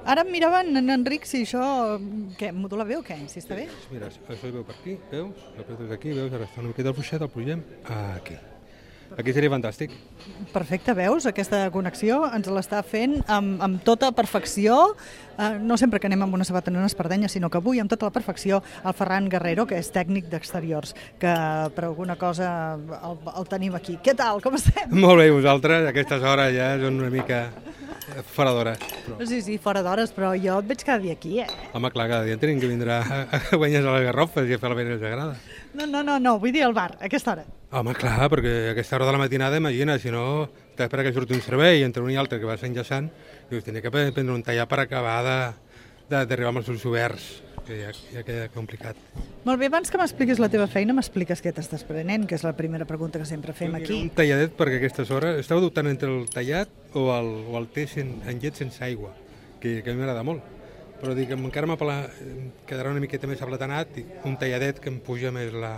Ara em mirava en Enric si això, què, modula bé o què? Si està bé? Mira, això hi veu per aquí, veus? L'apretes aquí, veus? Ara està una miqueta fluixet, el pugem aquí. Aquí seria fantàstic. Perfecte, veus? Aquesta connexió ens l'està fent amb tota perfecció. No sempre que anem amb una sabata en una espardenya, sinó que avui amb tota la perfecció el Ferran Guerrero, que és tècnic d'exteriors, que per alguna cosa el tenim aquí. Què tal? Com estem? Molt bé, vosaltres, a aquestes hores ja són una mica fora d'hores. Però... Sí, fora d'hores, però jo et veig cada dia aquí, Home, clar, cada dia tenim que vindre a guanyar a les garrofes i a fer la feina que ens agrada. No, vull dir al bar, a aquesta hora. Home, clar, perquè a aquesta hora de la matinada, imagina, si no, t'has d'esperar que surti un servei entre un i altre que vas enllaçant, dius, tenia que prendre un tallar per acabar d'arribar amb els ulls oberts, que ja queda complicat. Molt bé, abans que m'expliquis la teva feina, m'expliques què t'estàs prenent, que és la primera pregunta que sempre fem aquí. Un talladet perquè a aquestes hores estava dubtant entre el tallat o el té en llet sense aigua, que a mi m'agrada molt. Però dic, encara quedarà una miqueta més ablatanat i un talladet que em puja més la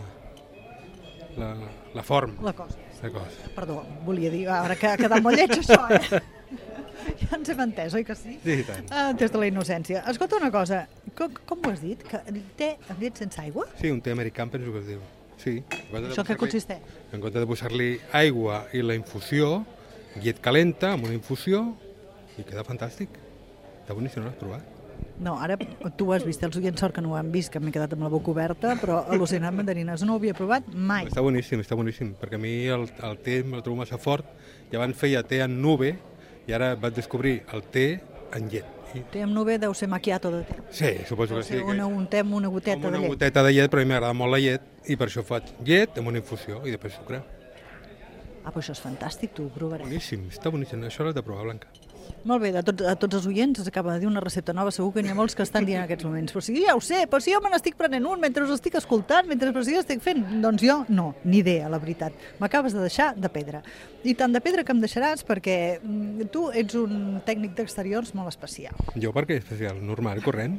forma. La cosa. La cosa. Perdó, volia dir, ara que ha quedat molt lleig això, Ja ens hem entès, oi que sí? Sí, i tant. Des de la innocència. Escolta una cosa, com ho has dit? Que té amb llet sense aigua? Sí, un té americà, penso que es diu. Sí. Això què consisteix? En compte de posar-li aigua i la infusió, llet calenta amb una infusió i queda fantàstic. Està boníssim, no l'has provat? No, ara tu ho has vist, els oients sort que no ho han vist, que m'he quedat amb la boca oberta, però al·lucinant mandarines no ho havia provat mai. Està boníssim, perquè a mi el té el trobo massa fort, i abans feia té en nube, i ara vaig descobrir el té en llet. Té amb nube deu ser macchiato de té. Sí, suposo que sí. Un té amb una goteta de llet. Una goteta de llet, però a mi m'agrada molt la llet, i per això faig llet amb una infusió i després sucre. Però això és fantàstic, tu ho provaràs. Boníssim, està boníssim, això l'has de provar, Blanca. Molt bé, a tots els oients es acaba de dir una recepta nova, segur que n'hi ha molts que estan dient en aquests moments. Però si ja ho sé, però si jo me n'estic prenent un mentre us estic escoltant, mentre us estic fent, doncs jo no, ni idea, la veritat. M'acabes de deixar de pedra. I tant de pedra que em deixaràs perquè tu ets un tècnic d'exteriors molt especial. Jo per què especial? Normal, corrent.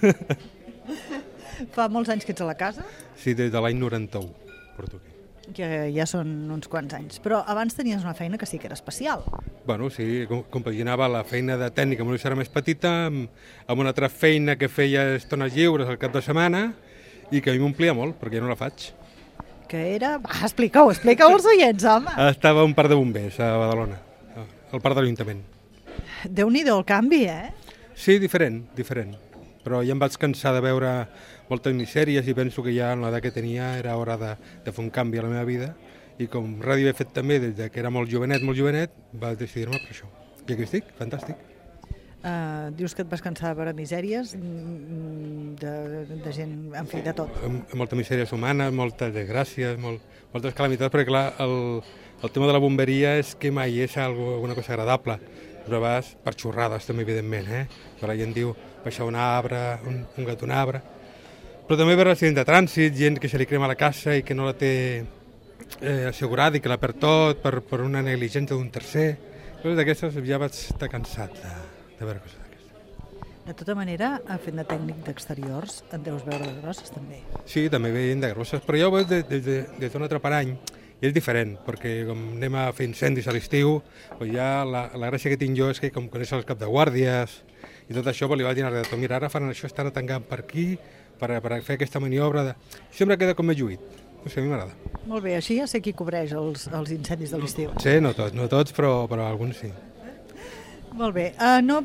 Fa molts anys que ets a la casa? Sí, des de l'any 91, porto aquí. Que ja són uns quants anys. Però abans tenies una feina que sí que era especial. Bueno, sí, compaginava la feina de tècnica amb una serra més petita amb una altra feina que feia estones lliures al cap de setmana i que a mi m'omplia molt, perquè jo no la faig. Que era... Va, explica-ho als oients, home! Estava a un parc de bombers a Badalona, al parc de l'Ajuntament. Déu-n'hi-do el canvi, Sí, diferent. Però ja em vaig cansar de veure moltes missèries i penso que ja en l'edat que tenia era hora de fer un canvi a la meva vida i com ràdio he fet també des que era molt jovenet, vaig decidir-me per això. I aquí estic, fantàstic. Dius que et vas cansar de veure misèries de gent, en fi, de tot. Moltes misèries humanes, moltes desgràcies, moltes calamitats, perquè clar, el tema de la bomberia és que mai és alguna cosa agradable. Però a vegades per xorrades també, evidentment, que la gent diu baixar un arbre, un gat d'un arbre. Però també veure accidents de trànsit, gent que se li crema la casa i que no la té assegurada i que la perd tot per una negligència d'un tercer. Coses d'aquestes ja vaig estar cansat de veure coses d'aquestes. De tota manera, fent de tècnic d'exteriors, et deus veure de grosses també. Sí, també veiem de grosses, però jo ho veig des d'un altre parany. I és diferent, perquè com anem a fer incendis a l'estiu, ja la gràcia que tinc jo és que com coneixo els cap de guàrdies i tot això, li vaig dir al redactor, mira, ara faran això, estan atengant per aquí, per fer aquesta maniobra. Sempre queda com més lluït. No sé, a mi m'agrada. Molt bé, així ja sé qui cobreix els incendis de l'estiu. Sí, no tots, però alguns sí. Molt bé.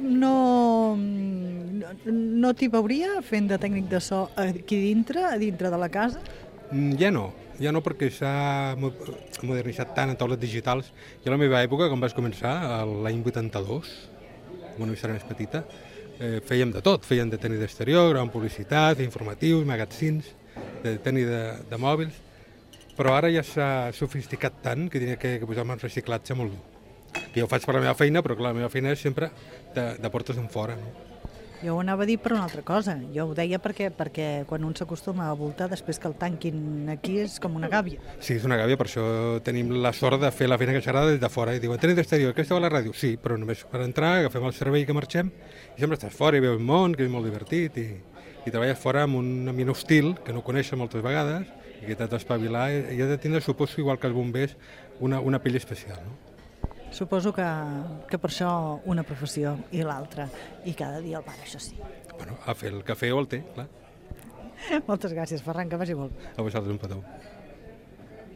No t'hi veuria fent de tècnic de so aquí dintre, a dintre de la casa? Ja no perquè s'ha modernitzat tant en taules digitals. Jo a la meva època, quan vaig començar, l'any 82, amb una emissora més petita, fèiem de tot, fèiem de tècnic d'exterior, gravàvem publicitat, informatius, magazins, de tècnic de mòbils, però ara ja s'ha sofisticat tant que tenia que posar-me en reciclatge molt dur. Que jo ho faig per la meva feina, però clar, la meva feina és sempre de portes enfora, no? Jo ho anava a dir per una altra cosa. Jo ho deia perquè quan un s'acostuma a voltar després que el tanquin aquí és com una gàbia. Sí, és una gàbia, per això tenim la sort de fer la feina que s'agrada des de fora. I diuen, tècnic d'exterior, que esteu a la ràdio? Sí, però només per entrar, agafem el servei que marxem i sempre estàs fora i veus el món, que és molt divertit i treballes fora amb un ambient hostil que no coneixes moltes vegades i que t'has d'espavilar i has de tindre, suposo, igual que els bombers, una pell especial, no? Suposo que per això una professió i l'altra, i cada dia al bar, això sí. Bueno, a fer el cafè o el té, clar. Moltes gràcies, Ferran, que vagi molt. A vosaltres un petó.